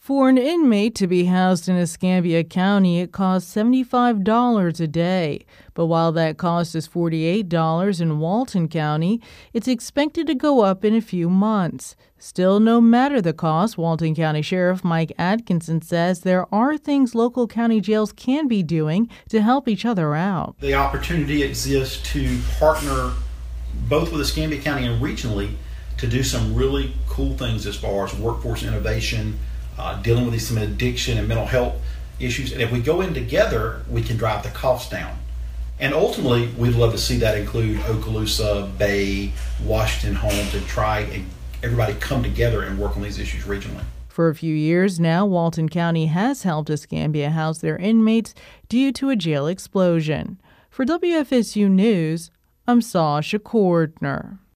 For an inmate to be housed in Escambia County, it costs $75 a day. But while that cost is $48 in Walton County, it's expected to go up in a few months. Still, no matter the cost, Walton County Sheriff Mike Atkinson says there are things local county jails can be doing to help each other out. The opportunity exists to partner both with Escambia County and regionally to do some really cool things as far as workforce innovation, dealing with some addiction and mental health issues. And if we go in together, we can drive the costs down. And ultimately, we'd love to see that include Okaloosa, Bay, Washington, Holmes, and try and everybody come together and work on these issues regionally. For a few years now, Walton County has helped Escambia house their inmates due to a jail explosion. For WFSU News, I'm Sasha Cordner.